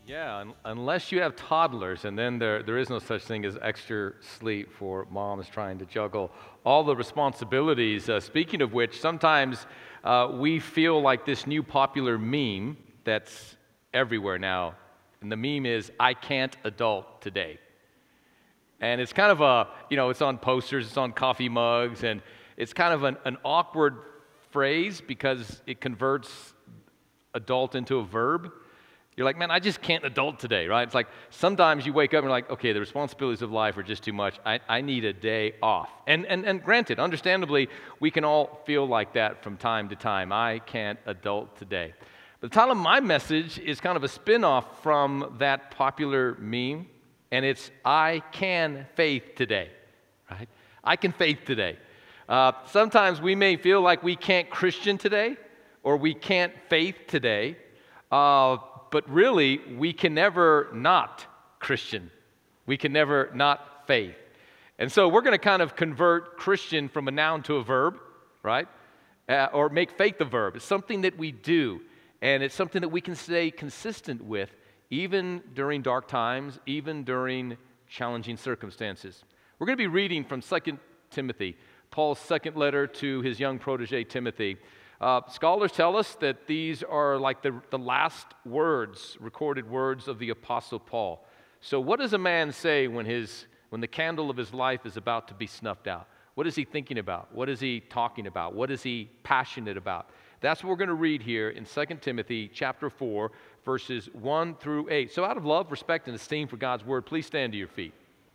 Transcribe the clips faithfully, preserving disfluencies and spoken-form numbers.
Yeah, un- unless you have toddlers, and then there, there is no such thing as extra sleep for moms trying to juggle all the responsibilities. Uh, speaking of which, sometimes uh, we feel like this new popular meme that's everywhere now, and the meme is, "I can't adult today." And it's kind of a, you know, it's on posters, it's on coffee mugs, and it's kind of an, an awkward phrase because it converts adult into a verb. You're like, man, I just can't adult today, right? It's like sometimes you wake up and you're like, okay, the responsibilities of life are just too much. I, I need a day off. And, and, and granted, understandably, we can all feel like that from time to time. I can't adult today. But the title of my message is kind of a spin-off from that popular meme, and it's I Can Faith Today, right? I can faith today. Uh, sometimes we may feel like we can't Christian today, or we can't faith today, uh, but really, we can never not Christian. We can never not faith. And so we're going to kind of convert Christian from a noun to a verb, right? Uh, or make faith a verb. It's something that we do, and it's something that we can stay consistent with even during dark times, even during challenging circumstances. We're going to be reading from Second Timothy, Paul's second letter to his young protege Timothy. Uh, scholars tell us that these are like the, the last words, recorded words of the Apostle Paul. So what does a man say when, his, when the candle of his life is about to be snuffed out? What is he thinking about? What is he talking about? What is he passionate about? That's what we're going to read here in Second Timothy chapter four, verses one through eight. So out of love, respect, and esteem for God's word, please stand to your feet.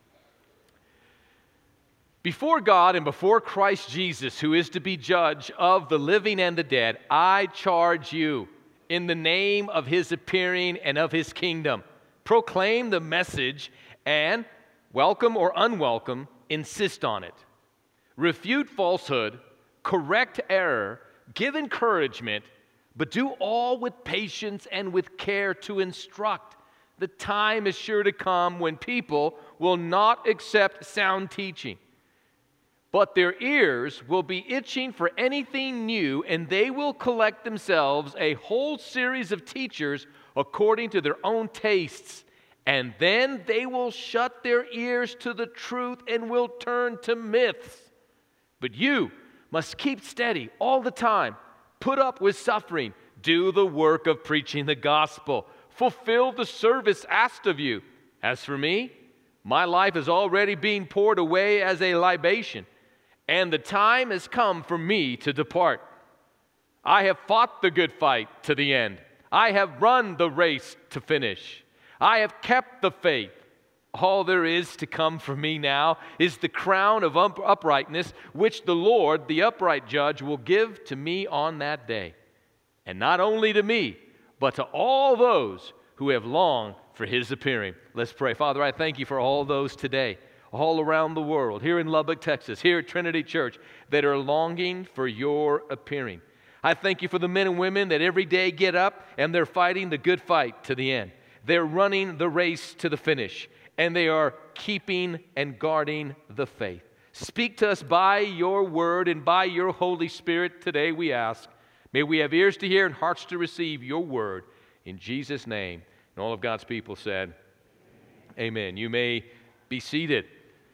Before God and before Christ Jesus, who is to be judge of the living and the dead, I charge you in the name of his appearing and of his kingdom. Proclaim the message and, welcome or unwelcome, insist on it. Refute falsehood, correct error, give encouragement, but do all with patience and with care to instruct. The time is sure to come when people will not accept sound teaching, but their ears will be itching for anything new, and they will collect themselves a whole series of teachers according to their own tastes. And then they will shut their ears to the truth and will turn to myths. But you must keep steady all the time. Put up with suffering. Do the work of preaching the gospel. Fulfill the service asked of you. As for me, my life is already being poured away as a libation, and the time has come for me to depart. I have fought the good fight to the end. I have run the race to finish. I have kept the faith. All there is to come for me now is the crown of uprightness, which the Lord, the upright judge, will give to me on that day. And not only to me, but to all those who have longed for his appearing. Let's pray. Father, I thank you for all those today, all around the world, here in Lubbock, Texas, here at Trinity Church, that are longing for your appearing. I thank you for the men and women that every day get up and they're fighting the good fight to the end. They're running the race to the finish, and they are keeping and guarding the faith. Speak to us by your word and by your Holy Spirit today, we ask. May we have ears to hear and hearts to receive your word. In Jesus' name, and all of God's people said, amen. You may be seated.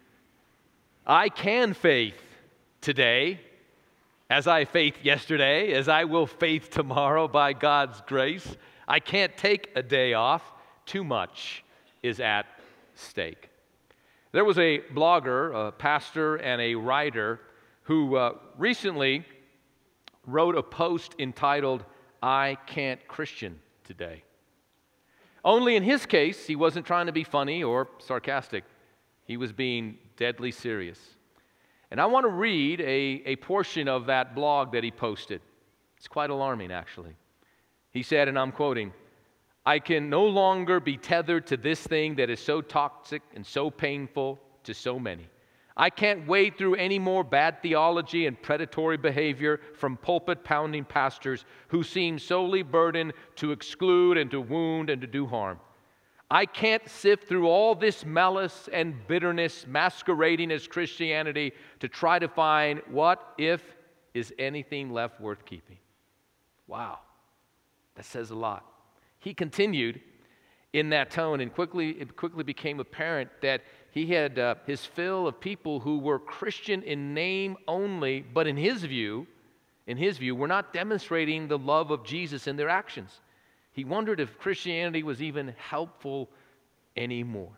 I can faith today, as I faith yesterday, as I will faith tomorrow by God's grace. I can't take a day off. Too much is at stake. There was a blogger, a pastor, and a writer who uh, recently wrote a post entitled, I Can't Christian Today. Only in his case, he wasn't trying to be funny or sarcastic. He was being deadly serious. And I want to read a, a portion of that blog that he posted. It's quite alarming, actually. He said, and I'm quoting, I can no longer be tethered to this thing that is so toxic and so painful to so many. I can't wade through any more bad theology and predatory behavior from pulpit-pounding pastors who seem solely burdened to exclude and to wound and to do harm. I can't sift through all this malice and bitterness masquerading as Christianity to try to find what, if, is anything left worth keeping. Wow, that says a lot. He continued, in that tone, and quickly it quickly became apparent that he had uh, his fill of people who were Christian in name only, but in his view, in his view, were not demonstrating the love of Jesus in their actions. He wondered if Christianity was even helpful anymore.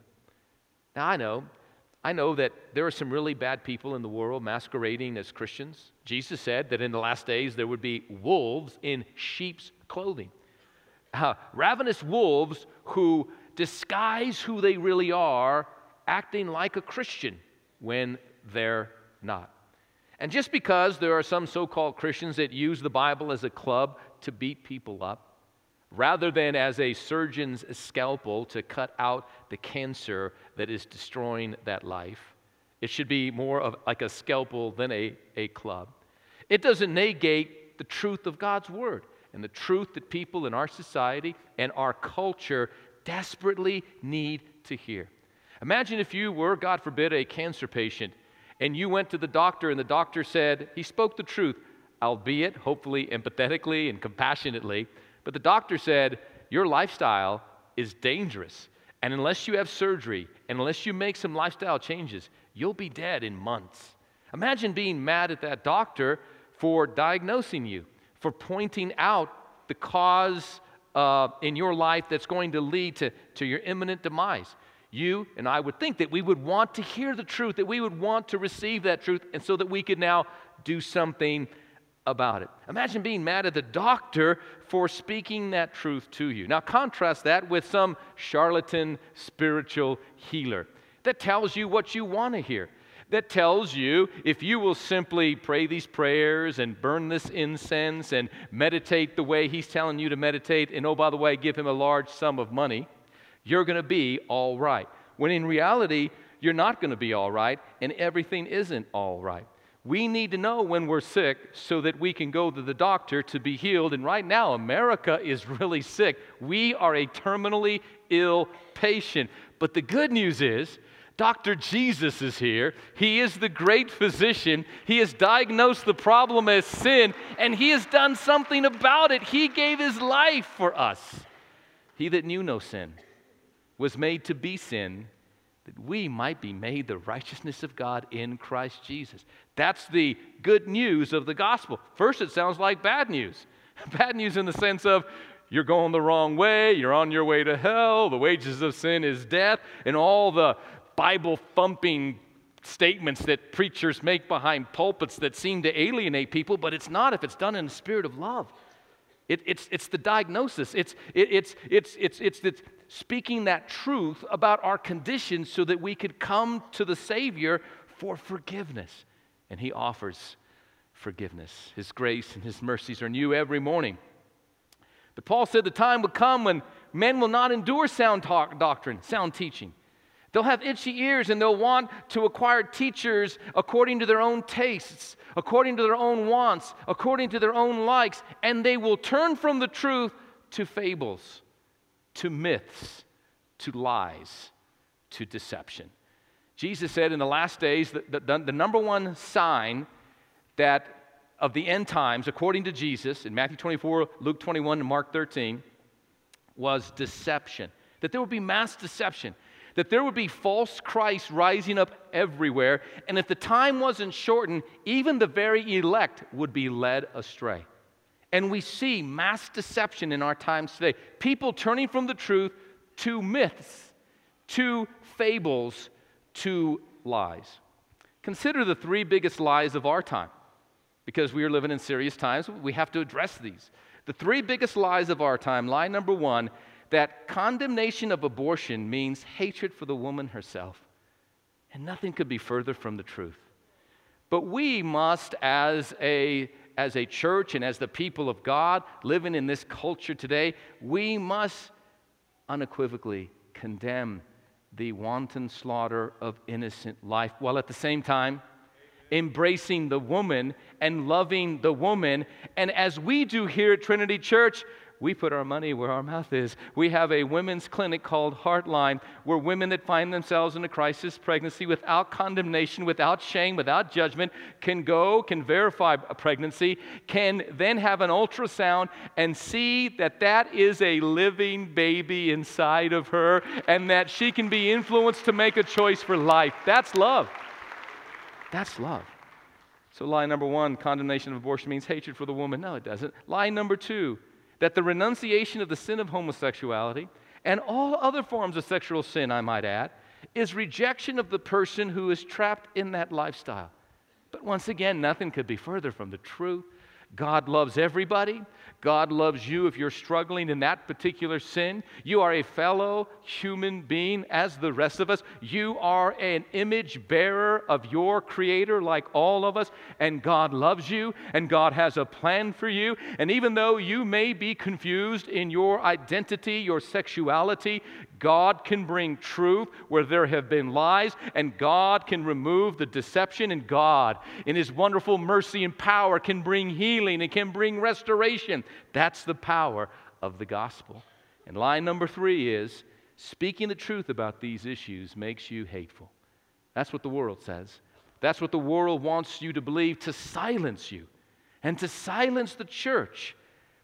Now I know, I know that there are some really bad people in the world masquerading as Christians. Jesus said that in the last days there would be wolves in sheep's clothing. Uh, ravenous wolves who disguise who they really are, acting like a Christian when they're not. And just because there are some so-called Christians that use the Bible as a club to beat people up, rather than as a surgeon's scalpel to cut out the cancer that is destroying that life, it should be more of like a scalpel than a, a club. It doesn't negate the truth of God's Word and the truth that people in our society and our culture desperately need to hear. Imagine if you were, God forbid, a cancer patient, and you went to the doctor, and the doctor said, he spoke the truth, albeit hopefully empathetically and compassionately, but the doctor said, your lifestyle is dangerous, and unless you have surgery, and unless you make some lifestyle changes, you'll be dead in months. Imagine being mad at that doctor for diagnosing you, for pointing out the cause uh, in your life that's going to lead to, to your imminent demise. You and I would think that we would want to hear the truth, that we would want to receive that truth, and so that we could now do something about it. Imagine being mad at the doctor for speaking that truth to you. Now contrast that with some charlatan spiritual healer that tells you what you want to hear, that tells you if you will simply pray these prayers and burn this incense and meditate the way he's telling you to meditate, and oh, by the way, give him a large sum of money, you're going to be all right. When in reality, you're not going to be all right, and everything isn't all right. We need to know when we're sick so that we can go to the doctor to be healed. And right now, America is really sick. We are a terminally ill patient. But the good news is, Doctor Jesus is here. He is the great physician. He has diagnosed the problem as sin, and he has done something about it. He gave his life for us. He that knew no sin was made to be sin, that we might be made the righteousness of God in Christ Jesus. That's the good news of the gospel. First, it sounds like bad news. Bad news in the sense of you're going the wrong way, you're on your way to hell, the wages of sin is death, and all the Bible-thumping statements that preachers make behind pulpits that seem to alienate people, but it's not if it's done in the spirit of love. It, it's, it's the diagnosis. It's, it, it's, it's, it's, it's, it's speaking that truth about our condition so that we could come to the Savior for forgiveness. And he offers forgiveness. His grace and his mercies are new every morning. But Paul said the time would come when men will not endure sound talk, doctrine, sound teaching. They'll have itchy ears, and they'll want to acquire teachers according to their own tastes, according to their own wants, according to their own likes, and they will turn from the truth to fables, to myths, to lies, to deception. Jesus said in the last days that the, the, the number one sign that of the end times, according to Jesus, in Matthew twenty-four, Luke twenty-one, and Mark thirteen, was deception. That there would be mass deception. That there would be false Christs rising up everywhere, and if the time wasn't shortened, even the very elect would be led astray. And we see mass deception in our times today. People turning from the truth to myths, to fables, to lies. Consider the three biggest lies of our time. Because we are living in serious times, we have to address these. The three biggest lies of our time. Lie number one, that condemnation of abortion means hatred for the woman herself. And nothing could be further from the truth. But we must, as a, as a church and as the people of God living in this culture today, we must unequivocally condemn the wanton slaughter of innocent life, while at the same time embracing the woman and loving the woman. And as we do here at Trinity Church, we put our money where our mouth is. We have a women's clinic called Heartline, where women that find themselves in a crisis pregnancy without condemnation, without shame, without judgment, can go, can verify a pregnancy, can then have an ultrasound and see that that is a living baby inside of her, and that she can be influenced to make a choice for life. That's love. That's love. So lie number one, condemnation of abortion means hatred for the woman. No, it doesn't. Lie number two, that the renunciation of the sin of homosexuality and all other forms of sexual sin, I might add, is rejection of the person who is trapped in that lifestyle. But once again, nothing could be further from the truth. God loves everybody. God loves you if you're struggling in that particular sin. You are a fellow human being as the rest of us. You are an image bearer of your Creator like all of us, and God loves you, and God has a plan for you. And even though you may be confused in your identity, your sexuality, God can bring truth where there have been lies, and God can remove the deception, and God, in His wonderful mercy and power, can bring healing and can bring restoration. That's the power of the gospel. And line number three is, speaking the truth about these issues makes you hateful. That's what the world says. That's what the world wants you to believe, to silence you and to silence the church.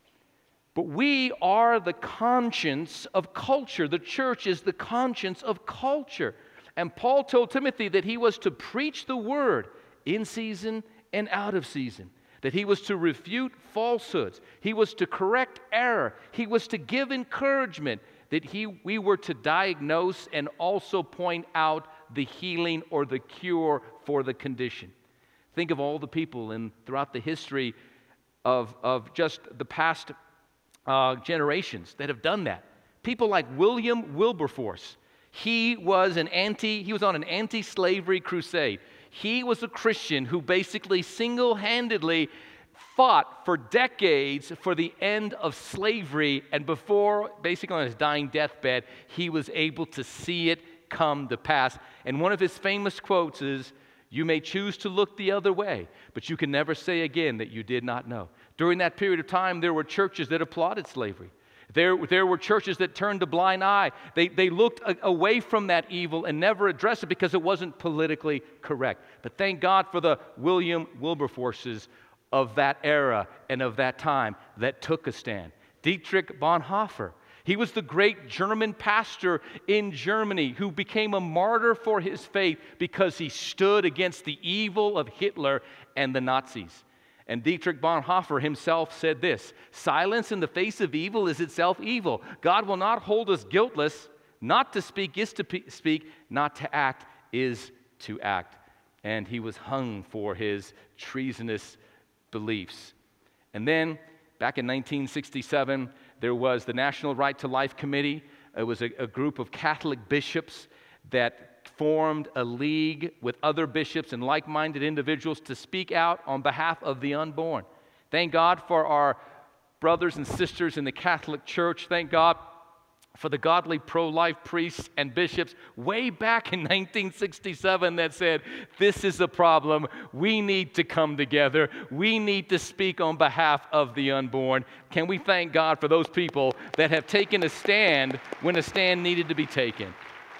But we are the conscience of culture. The church is the conscience of culture. And Paul told Timothy that he was to preach the word in season and out of season, that he was to refute falsehoods, he was to correct error, he was to give encouragement, that he, we were to diagnose and also point out the healing or the cure for the condition. Think of all the people in throughout the history of, of just the past Uh, generations that have done that. People like William Wilberforce. He was an anti, he was on an anti-slavery crusade. He was a Christian who basically single-handedly fought for decades for the end of slavery, and before, basically on his dying deathbed, he was able to see it come to pass. And one of his famous quotes is, "You may choose to look the other way, but you can never say again that you did not know." During that period of time, there were churches that applauded slavery. There, there were churches that turned a blind eye. They, they looked a, away from that evil and never addressed it because it wasn't politically correct. But thank God for the William Wilberforces of that era and of that time that took a stand. Dietrich Bonhoeffer. He was the great German pastor in Germany who became a martyr for his faith because he stood against the evil of Hitler and the Nazis. And Dietrich Bonhoeffer himself said this, "Silence in the face of evil is itself evil. God will not hold us guiltless. Not to speak is to pe- speak, not to act is to act." And he was hung for his treasonous beliefs. And then, back in nineteen sixty-seven, there was the National Right to Life Committee. It was a, a group of Catholic bishops that formed a league with other bishops and like-minded individuals to speak out on behalf of the unborn. Thank God for our brothers and sisters in the Catholic Church. Thank God for the godly pro-life priests and bishops way back in nineteen sixty-seven that said, this is a problem. We need to come together. We need to speak on behalf of the unborn. Can we thank God for those people that have taken a stand when a stand needed to be taken?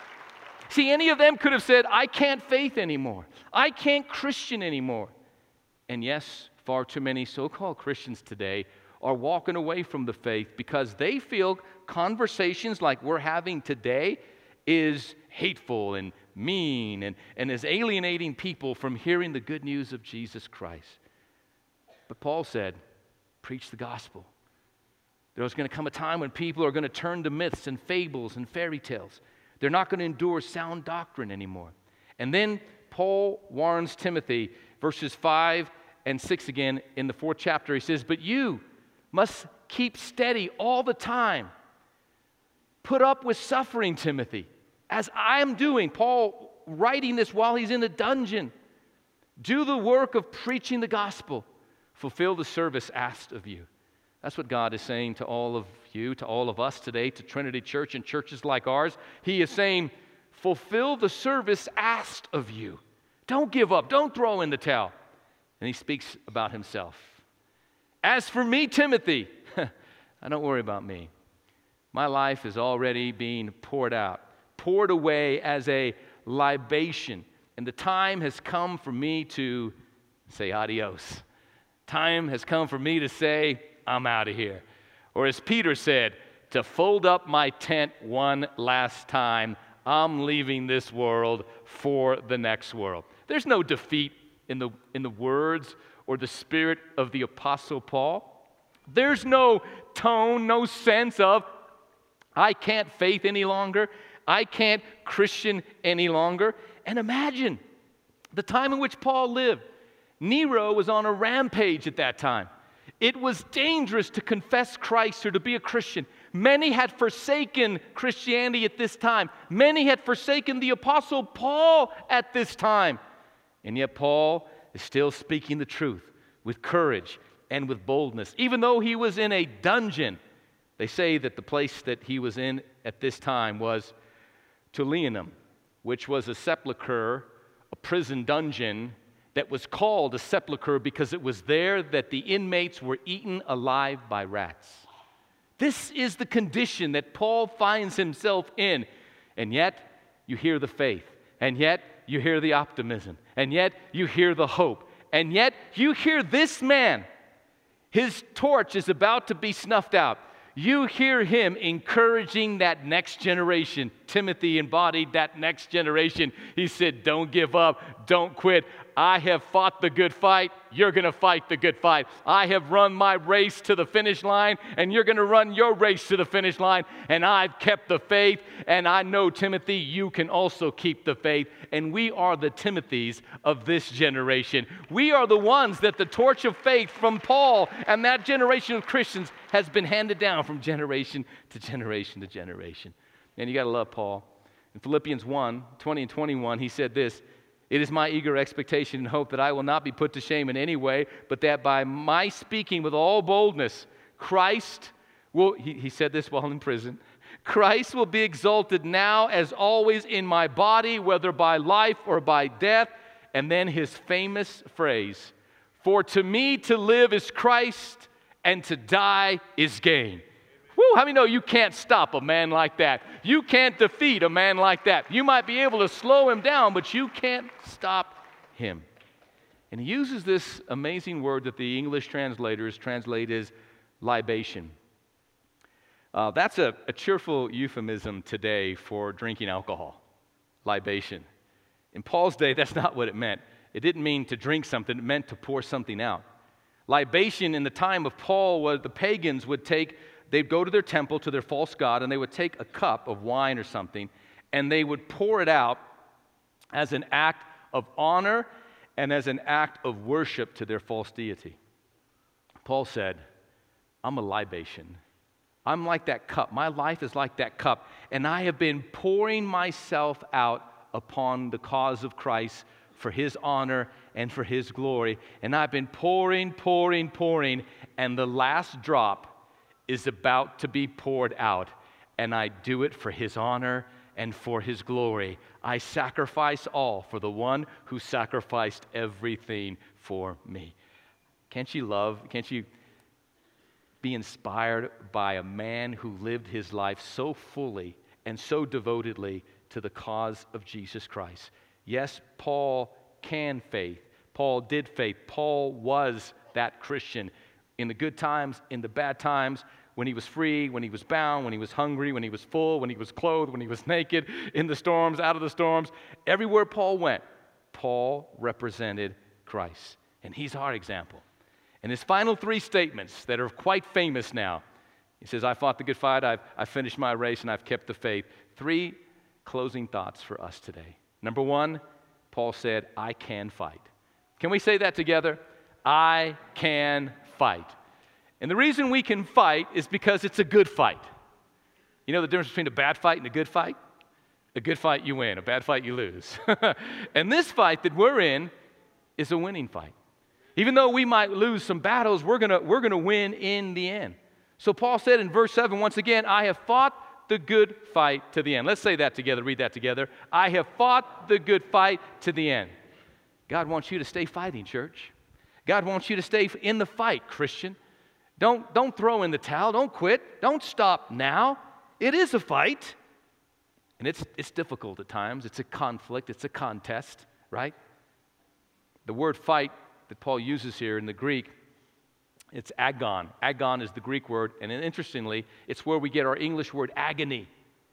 See, any of them could have said, I can't faith anymore. I can't Christian anymore. And yes, far too many so-called Christians today are walking away from the faith because they feel conversations like we're having today is hateful and mean and, and is alienating people from hearing the good news of Jesus Christ. But Paul said, preach the gospel. There's going to come a time when people are going to turn to myths and fables and fairy tales. They're not going to endure sound doctrine anymore. And then Paul warns Timothy, verses five and six again in the fourth chapter. He says, but you must keep steady all the time. Put up with suffering, Timothy, as I am doing. Paul writing this while he's in a dungeon. Do the work of preaching the gospel. Fulfill the service asked of you. That's what God is saying to all of you, to all of us today, to Trinity Church and churches like ours. He is saying, fulfill the service asked of you. Don't give up. Don't throw in the towel. And he speaks about himself. As for me, Timothy, I don't worry about me. My life is already being poured out, poured away as a libation. And the time has come for me to say adios. Time has come for me to say, I'm out of here. Or as Peter said, to fold up my tent one last time. I'm leaving this world for the next world. There's no defeat in the, in the words or the spirit of the Apostle Paul. There's no tone, no sense of, I can't faith any longer. I can't Christian any longer. And imagine the time in which Paul lived. Nero was on a rampage at that time. It was dangerous to confess Christ or to be a Christian. Many had forsaken Christianity at this time. Many had forsaken the Apostle Paul at this time. And yet Paul is still speaking the truth with courage and with boldness. Even though he was in a dungeon, they say that the place that he was in at this time was Tullianum, which was a sepulcher, a prison dungeon that was called a sepulcher because it was there that the inmates were eaten alive by rats. This is the condition that Paul finds himself in. And yet, you hear the faith. And yet, you hear the optimism. And yet, you hear the hope. And yet, you hear this man. His torch is about to be snuffed out. You hear him encouraging that next generation. Timothy embodied that next generation. He said, don't give up, don't quit. I have fought the good fight. You're going to fight the good fight. I have run my race to the finish line, and you're going to run your race to the finish line. And I've kept the faith, and I know, Timothy, you can also keep the faith. And we are the Timothys of this generation. We are the ones that the torch of faith from Paul and that generation of Christians has been handed down from generation to generation to generation. And you got to love Paul. In Philippians one, twenty and twenty-one, he said this, it is my eager expectation and hope that I will not be put to shame in any way, but that by my speaking with all boldness, Christ will, he, he said this while in prison, Christ will be exalted now as always in my body, whether by life or by death. And then his famous phrase, for to me to live is Christ and to die is gain. Woo, how many know you can't stop a man like that? You can't defeat a man like that. You might be able to slow him down, but you can't stop him. And he uses this amazing word that the English translators translate as libation. Uh, that's a, a cheerful euphemism today for drinking alcohol, libation. In Paul's day, that's not what it meant. It didn't mean to drink something. It meant to pour something out. Libation in the time of Paul was the pagans would take, they'd go to their temple, to their false god, and they would take a cup of wine or something, and they would pour it out as an act of honor and as an act of worship to their false deity. Paul said, I'm a libation. I'm like that cup. My life is like that cup, and I have been pouring myself out upon the cause of Christ for his honor and for his glory. And I've been pouring, pouring, pouring, and the last drop is about to be poured out. And I do it for his honor and for his glory. I sacrifice all for the one who sacrificed everything for me. Can't you love, can't you be inspired by a man who lived his life so fully and so devotedly to the cause of Jesus Christ? Yes, Paul can faith. Paul did faith. Paul was that Christian in the good times, in the bad times, when he was free, when he was bound, when he was hungry, when he was full, when he was clothed, when he was naked, in the storms, out of the storms. Everywhere Paul went, Paul represented Christ. And he's our example. And his final three statements that are quite famous now, he says, I fought the good fight, I've, I've finished my race, and I've kept the faith. Three closing thoughts for us today. Number one, Paul said, I can fight. Can we say that together? I can fight. And the reason we can fight is because it's a good fight. You know the difference between a bad fight and a good fight? A good fight you win, a bad fight you lose. And this fight that we're in is a winning fight. Even though we might lose some battles, we're gonna, we're gonna win in the end. So Paul said in verse seven, once again, I have fought the good fight to the end. Let's say that together, read that together. I have fought the good fight to the end. God wants you to stay fighting, church. God wants you to stay in the fight, Christian. Don't, don't throw in the towel. Don't quit. Don't stop now. It is a fight. And it's, it's difficult at times. It's a conflict. It's a contest, right? The word fight that Paul uses here in the Greek, it's agon. Agon is the Greek word, and interestingly, it's where we get our English word agony.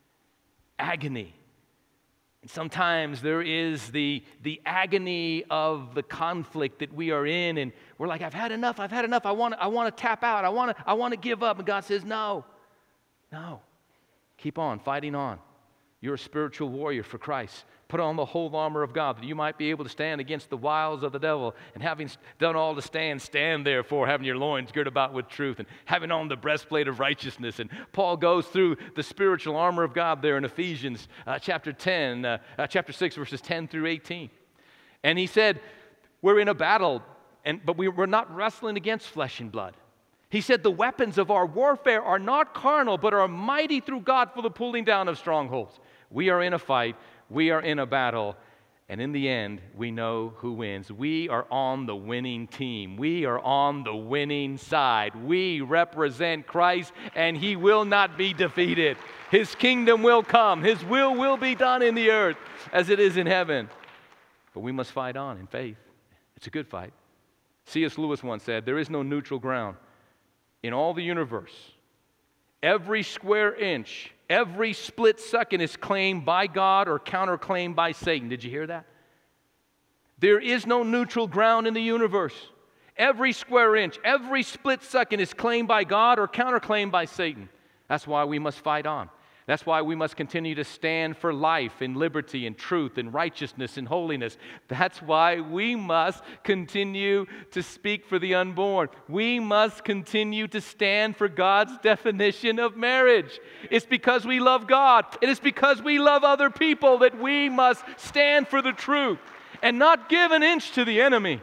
Agony. And sometimes there is the, the agony of the conflict that we are in, and we're like, I've had enough, I've had enough, I want, I want to tap out, I want to, I want to give up. And God says, no, no, keep on fighting on. You're a spiritual warrior for Christ. Put on the whole armor of God that you might be able to stand against the wiles of the devil. And having done all to stand, stand therefore, having your loins girt about with truth, and having on the breastplate of righteousness. And Paul goes through the spiritual armor of God there in Ephesians uh, chapter ten, uh, uh, chapter six, verses ten through eighteen. And he said, we're in a battle, and but we, we're not wrestling against flesh and blood. He said, the weapons of our warfare are not carnal, but are mighty through God for the pulling down of strongholds. We are in a fight. We are in a battle. And in the end, we know who wins. We are on the winning team. We are on the winning side. We represent Christ, and He will not be defeated. His kingdom will come. His will will be done in the earth as it is in heaven. But we must fight on in faith. It's a good fight. C S Lewis once said, there is no neutral ground in all the universe. Every square inch, every split second is claimed by God or counterclaimed by Satan. Did you hear that? There is no neutral ground in the universe. Every square inch, every split second is claimed by God or counterclaimed by Satan. That's why we must fight on. That's why we must continue to stand for life and liberty and truth and righteousness and holiness. That's why we must continue to speak for the unborn. We must continue to stand for God's definition of marriage. It's because we love God. It is because we love other people that we must stand for the truth and not give an inch to the enemy.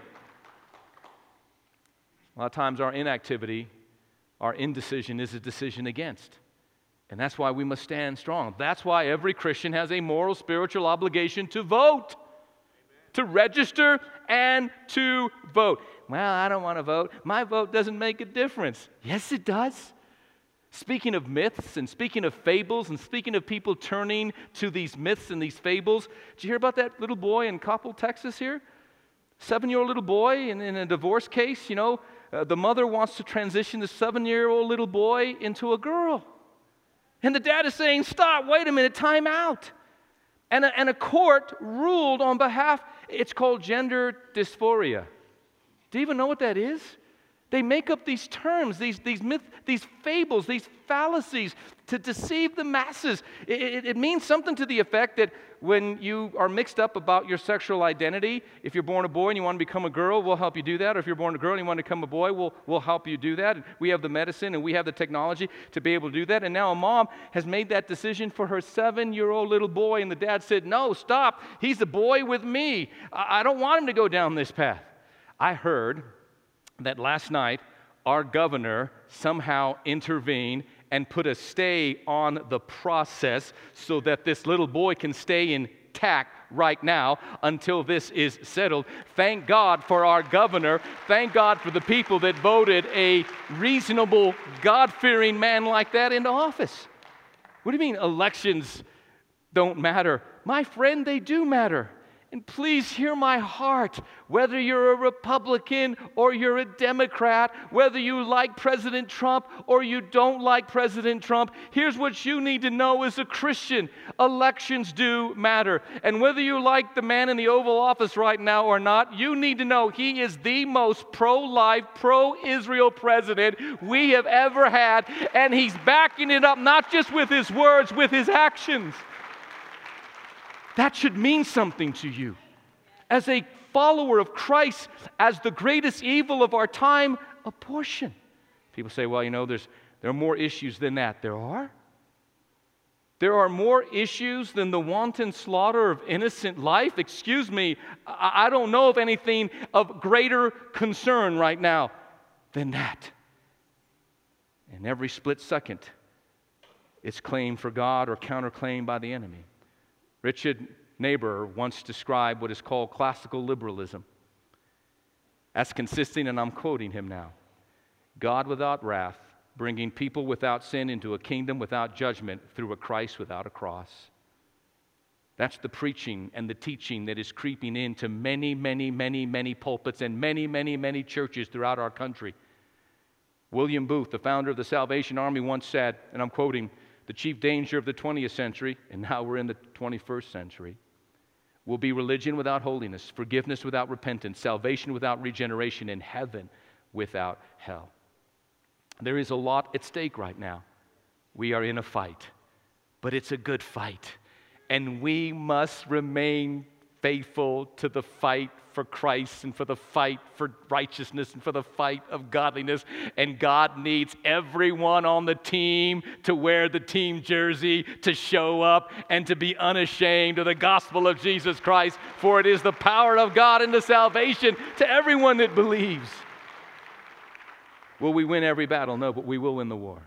A lot of times our inactivity, our indecision is a decision against. And that's why we must stand strong. That's why every Christian has a moral, spiritual obligation to vote, Amen. To register and to vote. Well, I don't want to vote. My vote doesn't make a difference. Yes, it does. Speaking of myths and speaking of fables and speaking of people turning to these myths and these fables, did you hear about that little boy in Coppell, Texas here? Seven-year-old little boy in, in a divorce case, you know, uh, the mother wants to transition the seven-year-old little boy into a girl. And the dad is saying, stop, wait a minute, time out. And a, and a court ruled on behalf, it's called gender dysphoria. Do you even know what that is? They make up these terms, these, these myths, these fables, these fallacies to deceive the masses. It, it, it means something to the effect that when you are mixed up about your sexual identity, if you're born a boy and you want to become a girl, we'll help you do that. Or if you're born a girl and you want to become a boy, we'll, we'll help you do that. And we have the medicine and we have the technology to be able to do that. And now a mom has made that decision for her seven-year-old little boy, and the dad said, no, stop. He's a boy with me. I, I don't want him to go down this path. I heard that last night our governor somehow intervened and put a stay on the process so that this little boy can stay intact right now until this is settled. Thank God for our governor. Thank God for the people that voted a reasonable, God-fearing man like that into office. What do you mean elections don't matter? My friend, they do matter. And please hear my heart, whether you're a Republican or you're a Democrat, whether you like President Trump or you don't like President Trump, here's what you need to know as a Christian. Elections do matter. And whether you like the man in the Oval Office right now or not, you need to know he is the most pro-life, pro-Israel president we have ever had, and he's backing it up not just with his words, with his actions. That should mean something to you. As a follower of Christ, as the greatest evil of our time, abortion. People say, well, you know, there's, there are more issues than that. There are. There are more issues than the wanton slaughter of innocent life. Excuse me, I, I don't know of anything of greater concern right now than that. And every split second, it's claimed for God or counterclaimed by the enemy. Richard Niebuhr once described what is called classical liberalism as consisting, and I'm quoting him now, God without wrath, bringing people without sin into a kingdom without judgment through a Christ without a cross. That's the preaching and the teaching that is creeping into many, many, many, many pulpits and many, many, many churches throughout our country. William Booth, the founder of the Salvation Army, once said, and I'm quoting, "The chief danger of the twentieth century, and now we're in the twenty-first century, will be religion without holiness, forgiveness without repentance, salvation without regeneration, and heaven without hell." There is a lot at stake right now. We are in a fight, but it's a good fight. And we must remain faithful to the fight for Christ and for the fight for righteousness and for the fight of godliness. And God needs everyone on the team to wear the team jersey, to show up, and to be unashamed of the gospel of Jesus Christ. For it is the power of God into salvation to everyone that believes. Will we win every battle? No, but we will win the war.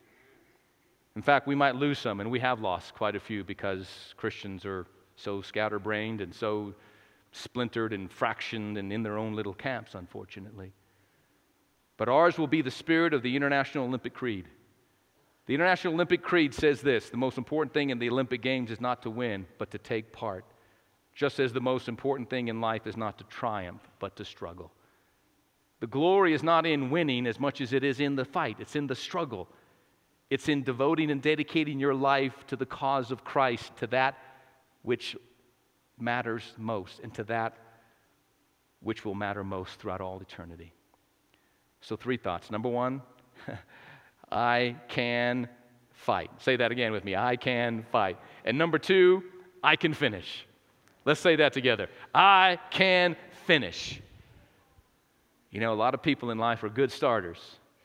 In fact, we might lose some, and we have lost quite a few because Christians are so scatterbrained and so splintered and fractioned and in their own little camps, unfortunately. But ours will be the spirit of the International Olympic Creed. The International Olympic Creed says this: the most important thing in the Olympic Games is not to win, but to take part. Just as the most important thing in life is not to triumph, but to struggle. The glory is not in winning as much as it is in the fight. It's in the struggle. It's in devoting and dedicating your life to the cause of Christ, to that which matters most, and to that which will matter most throughout all eternity. So three thoughts. Number one, I can fight. Say that again with me. I can fight. And number two, I can finish. Let's say that together. I can finish. You know, a lot of people in life are good starters.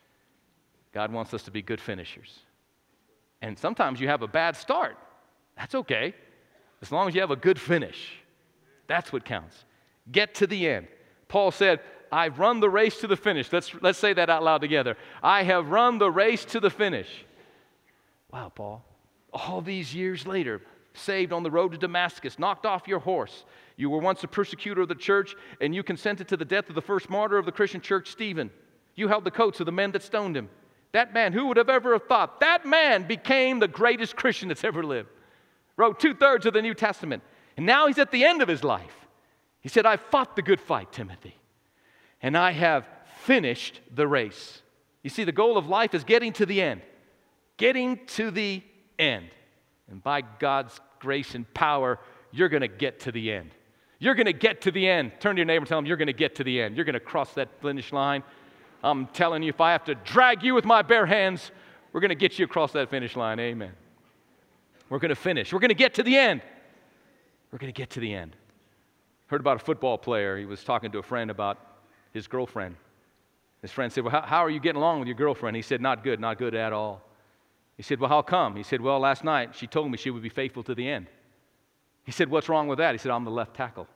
God wants us to be good finishers. And sometimes you have a bad start. That's okay. As long as you have a good finish. That's what counts. Get to the end. Paul said, I've run the race to the finish. Let's, let's say that out loud together. I have run the race to the finish. Wow, Paul. All these years later, saved on the road to Damascus, knocked off your horse. You were once a persecutor of the church, and you consented to the death of the first martyr of the Christian church, Stephen. You held the coats of the men that stoned him. That man, who would have ever have thought, that man became the greatest Christian that's ever lived. Wrote two-thirds of the New Testament. And now he's at the end of his life. He said, I fought the good fight, Timothy. And I have finished the race. You see, the goal of life is getting to the end. Getting to the end. And by God's grace and power, you're going to get to the end. You're going to get to the end. Turn to your neighbor and tell him, you're going to get to the end. You're going to cross that finish line. I'm telling you, if I have to drag you with my bare hands, we're going to get you across that finish line. Amen. We're going to finish. We're going to get to the end. We're going to get to the end. Heard about a football player. He was talking to a friend about his girlfriend. His friend said, well, how, how are you getting along with your girlfriend? He said, not good, not good at all. He said, well, how come? He said, well, last night she told me she would be faithful to the end. He said, what's wrong with that? He said, I'm the left tackle.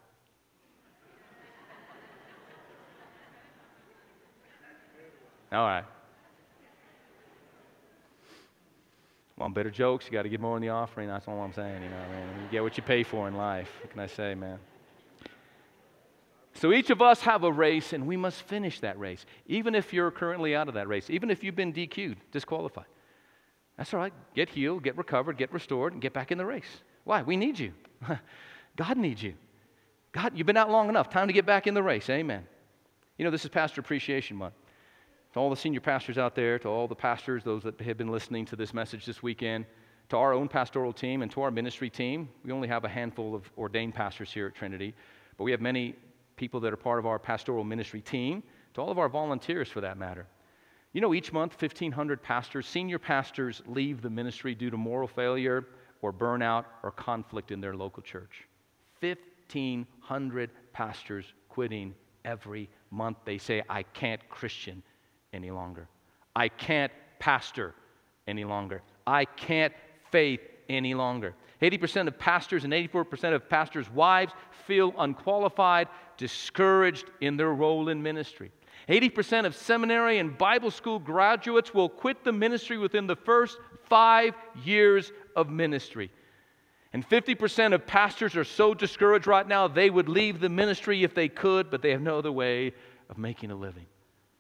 All right. Want better jokes? You got to give more in the offering. That's all I'm saying. You know, man. You get what you pay for in life. What can I say, man? So each of us have a race, and we must finish that race. Even if you're currently out of that race, even if you've been D Q'd, disqualified. That's all right. Get healed, get recovered, get restored, and get back in the race. Why? We need you. God needs you. God, you've been out long enough. Time to get back in the race. Amen. You know, this is Pastor Appreciation Month. To all the senior pastors out there, to all the pastors, those that have been listening to this message this weekend, to our own pastoral team and to our ministry team. We only have a handful of ordained pastors here at Trinity, but we have many people that are part of our pastoral ministry team, to all of our volunteers for that matter. You know, each month, fifteen hundred pastors, senior pastors, leave the ministry due to moral failure or burnout or conflict in their local church. fifteen hundred pastors quitting every month. They say, I can't Christian any longer. I can't pastor any longer. I can't faith any longer. eighty percent of pastors and eighty-four percent of pastors' wives feel unqualified, discouraged in their role in ministry. eighty percent of seminary and Bible school graduates will quit the ministry within the first five years of ministry. And fifty percent of pastors are so discouraged right now, they would leave the ministry if they could, but they have no other way of making a living.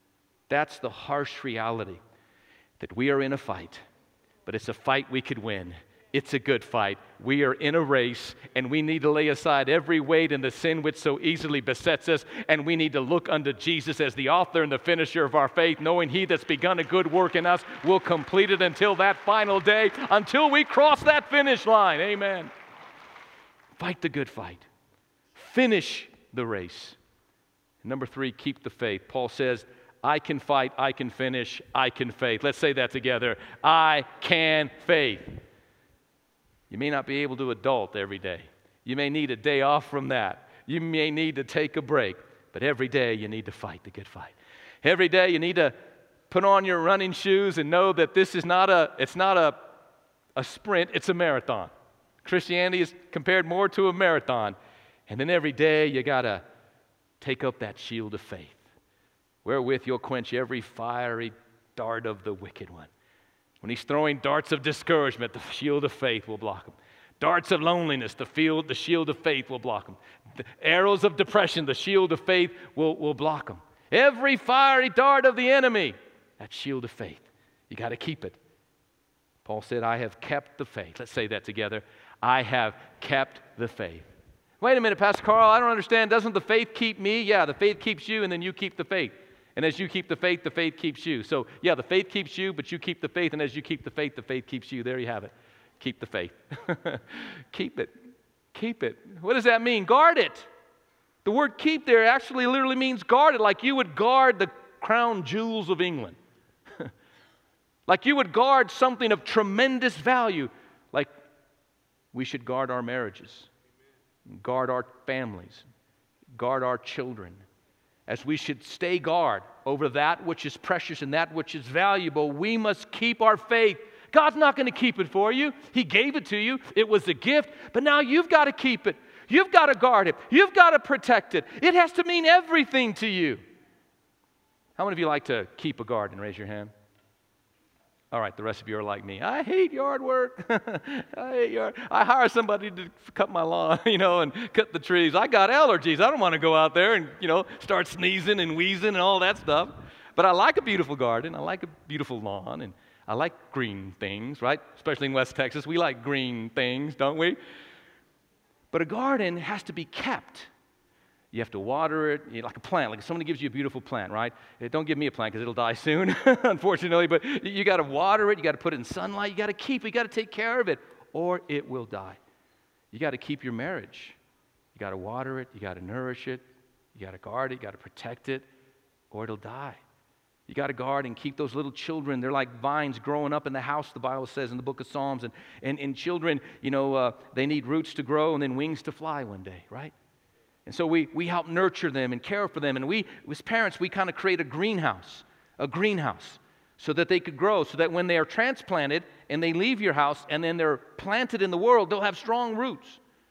That's the harsh reality, that we are in a fight, but it's a fight we could win. It's a good fight. We are in a race, and we need to lay aside every weight and the sin which so easily besets us, and we need to look unto Jesus as the author and the finisher of our faith, knowing He that's begun a good work in us will complete it until that final day, until we cross that finish line. Amen. Fight the good fight. Finish the race. Number three, keep the faith. Paul says, I can fight, I can finish, I can faith. Let's say that together. I can faith. You may not be able to adult every day. You may need a day off from that. You may need to take a break. But every day you need to fight the good fight. Every day you need to put on your running shoes and know that this is not a, it's not a, a sprint, it's a marathon. Christianity is compared more to a marathon. And then every day you got to take up that shield of faith, wherewith you'll quench every fiery dart of the wicked one. When he's throwing darts of discouragement, the shield of faith will block him. Darts of loneliness, the, field, the shield of faith will block him. The arrows of depression, the shield of faith will, will block him. Every fiery dart of the enemy, that shield of faith, you got to keep it. Paul said, I have kept the faith. Let's say that together. I have kept the faith. Wait a minute, Pastor Carl, I don't understand. Doesn't the faith keep me? Yeah, the faith keeps you, and then you keep the faith. And as you keep the faith, the faith keeps you. So, yeah, the faith keeps you, but you keep the faith. And as you keep the faith, the faith keeps you. There you have it. Keep the faith. Keep it. Keep it. What does that mean? Guard it. The word keep there actually literally means guard it, like you would guard the crown jewels of England. Like you would guard something of tremendous value. Like we should guard our marriages, guard our families, guard our children. As we should stay guard over that which is precious and that which is valuable, we must keep our faith. God's not going to keep it for you. He gave it to you. It was a gift, but now you've got to keep it. You've got to guard it. You've got to protect it. It has to mean everything to you. How many of you like to keep a garden? Raise your hand. All right, the rest of you are like me. I hate yard work. I hate yard. I hire somebody to cut my lawn, you know, and cut the trees. I got allergies. I don't want to go out there and, you know, start sneezing and wheezing and all that stuff. But I like a beautiful garden. I like a beautiful lawn, and I like green things, right? Especially in West Texas, we like green things, don't we? But a garden has to be kept. You have to water it, you know, like a plant. Like if somebody gives you a beautiful plant, right? Don't give me a plant because it'll die soon, unfortunately. But you got to water it. You got to put it in sunlight. You got to keep it. You got to take care of it, or it will die. You got to keep your marriage. You got to water it. You got to nourish it. You got to guard it. You got to protect it, or it'll die. You got to guard and keep those little children. They're like vines growing up in the house, the Bible says in the book of Psalms. And and, and children, you know, uh, they need roots to grow and then wings to fly one day, right? And so we, we help nurture them and care for them. And we, as parents, we kind of create a greenhouse, a greenhouse, so that they could grow, so that when they are transplanted and they leave your house and then they're planted in the world, they'll have strong roots.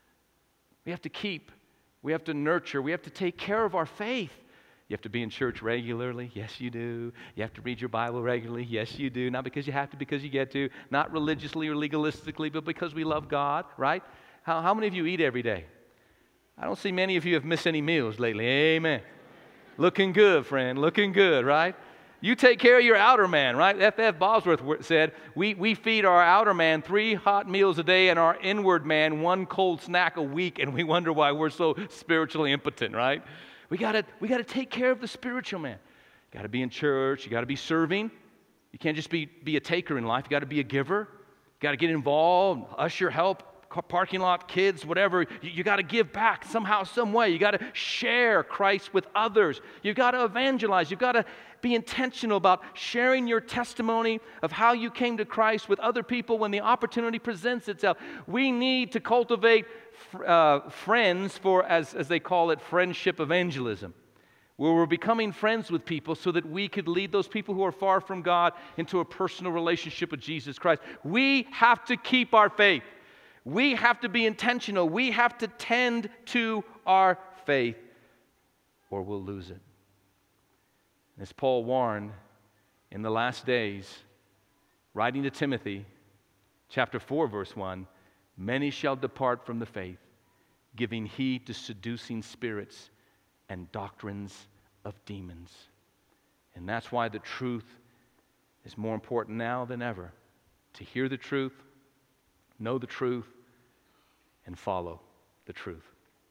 We have to keep, we have to nurture, we have to take care of our faith. You have to be in church regularly. Yes, you do. You have to read your Bible regularly. Yes, you do. Not because you have to, because you get to. Not religiously or legalistically, but because we love God, right? How, how many of you eat every day? I don't see many of you have missed any meals lately. Amen. Looking good, friend. Looking good, right? You take care of your outer man, right? F F Bosworth said, we, we feed our outer man three hot meals a day and our inward man one cold snack a week, and we wonder why we're so spiritually impotent, right? We gotta, we gotta take care of the spiritual man. You gotta be in church. You gotta be serving. You can't just be, be a taker in life. You gotta be a giver. You gotta get involved, usher, help. Parking lot, kids, whatever, you, you got to give back somehow, some way. You got to share Christ with others. You've got to evangelize. You've got to be intentional about sharing your testimony of how you came to Christ with other people when the opportunity presents itself. We need to cultivate uh, friends for, as, as they call it, friendship evangelism, where we're becoming friends with people so that we could lead those people who are far from God into a personal relationship with Jesus Christ. We have to keep our faith. We have to be intentional. We have to tend to our faith, or we'll lose it. As Paul warned in the last days, writing to Timothy, chapter four, verse one, many shall depart from the faith, giving heed to seducing spirits and doctrines of demons. And that's why the truth is more important now than ever. To hear the truth, know the truth, and follow the truth.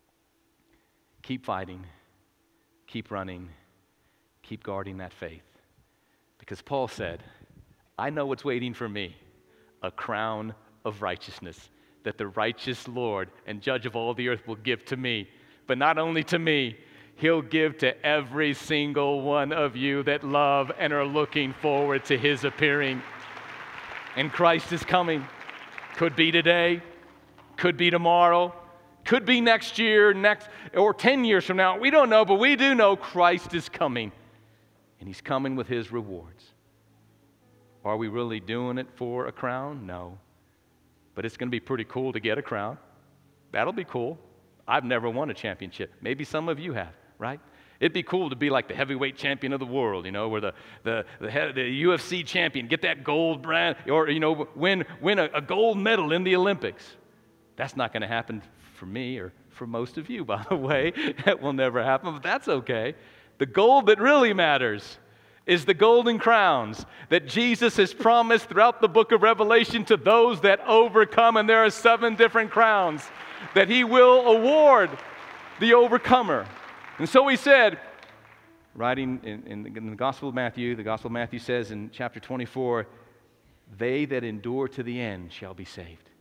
Keep fighting, keep running, keep guarding that faith. Because Paul said, I know what's waiting for me, a crown of righteousness that the righteous Lord and judge of all the earth will give to me. But not only to me, he'll give to every single one of you that love and are looking forward to his appearing. And Christ is coming. Could be today, could be tomorrow, could be next year, next or ten years from now. We don't know, but we do know Christ is coming. And he's coming with his rewards. Are we really doing it for a crown? No. But it's going to be pretty cool to get a crown. That'll be cool. I've never won a championship. Maybe some of you have, right? It'd be cool to be like the heavyweight champion of the world, you know, or the the the, head, the U F C champion, get that gold brand, or, you know, win win a, a gold medal in the Olympics. That's not going to happen for me or for most of you, by the way. That will never happen, but that's okay. The gold that really matters is the golden crowns that Jesus has promised throughout the book of Revelation to those that overcome. And there are seven different crowns that he will award the overcomer. And so he said, writing in, in, in the Gospel of Matthew, the Gospel of Matthew says in chapter twenty-four, they that endure to the end shall be saved.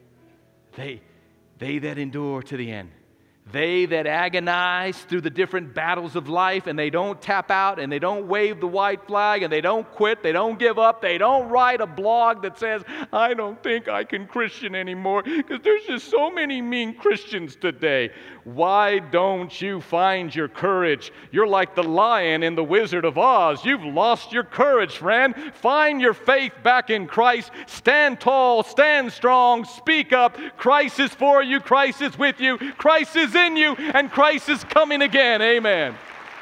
They, they that endure to the end. They that agonize through the different battles of life, and they don't tap out, and they don't wave the white flag, and they don't quit, they don't give up, they don't write a blog that says, I don't think I can Christian anymore, because there's just so many mean Christians today. Why don't you find your courage? You're like the lion in The Wizard of Oz. You've lost your courage, friend. Find your faith back in Christ. Stand tall, stand strong, speak up. Christ is for you, Christ is with you, Christ is in you, and Christ is coming again. Amen.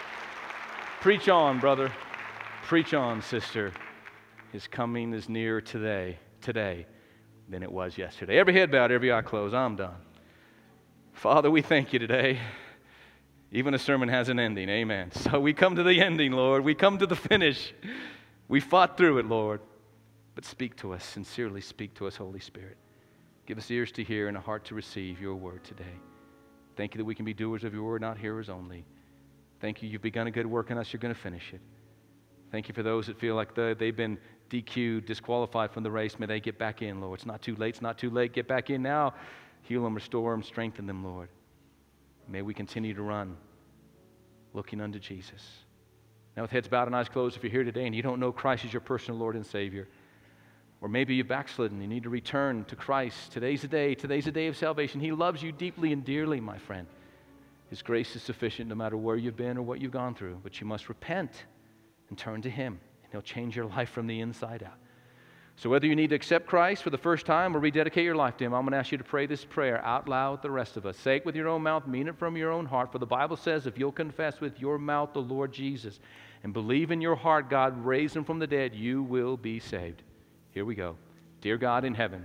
Preach on, brother. Preach on, sister. His coming is nearer today, today than it was yesterday. Every head bowed, every eye closed. I'm done. Father, we thank you today. Even a sermon has an ending. Amen. So we come to the ending, Lord. We come to the finish. We fought through it, Lord. But speak to us. Sincerely speak to us, Holy Spirit. Give us ears to hear and a heart to receive your word today. Thank you that we can be doers of your word, not hearers only. Thank you, you've begun a good work in us, you're going to finish it. Thank you for those that feel like the, they've been D Q'd, disqualified from the race. May they get back in, Lord. It's not too late, it's not too late. Get back in now. Heal them, restore them, strengthen them, Lord. May we continue to run, looking unto Jesus. Now with heads bowed and eyes closed, if you're here today and you don't know Christ as your personal Lord and Savior, or maybe you've backslidden, you need to return to Christ. Today's the day. Today's the day of salvation. He loves you deeply and dearly, my friend. His grace is sufficient no matter where you've been or what you've gone through. But you must repent and turn to Him, and He'll change your life from the inside out. So whether you need to accept Christ for the first time or rededicate your life to Him, I'm going to ask you to pray this prayer out loud with the rest of us. Say it with your own mouth, mean it from your own heart. For the Bible says if you'll confess with your mouth the Lord Jesus and believe in your heart God raised Him from the dead, you will be saved. Here we go. Dear God in heaven,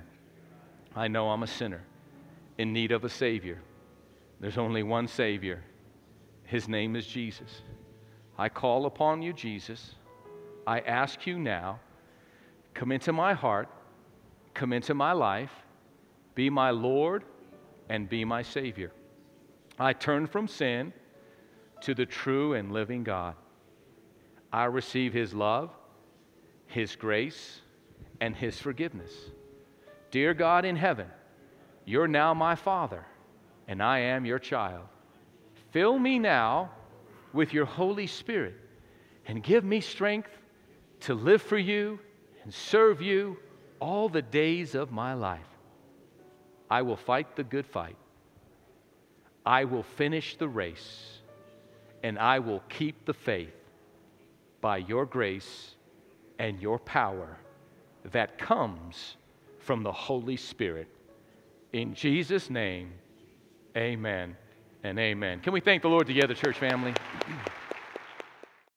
I know I'm a sinner in need of a Savior. There's only one Savior. His name is Jesus. I call upon you, Jesus. I ask you now, come into my heart, come into my life, be my Lord and be my Savior. I turn from sin to the true and living God. I receive His love, His grace, and His forgiveness. Dear God in heaven, you're now my Father, and I am your child. Fill me now with your Holy Spirit, and give me strength to live for you and serve you all the days of my life. I will fight the good fight. I will finish the race, and I will keep the faith by your grace and your power that comes from the Holy Spirit. In Jesus' name, amen and amen. Can we thank the Lord together, church family?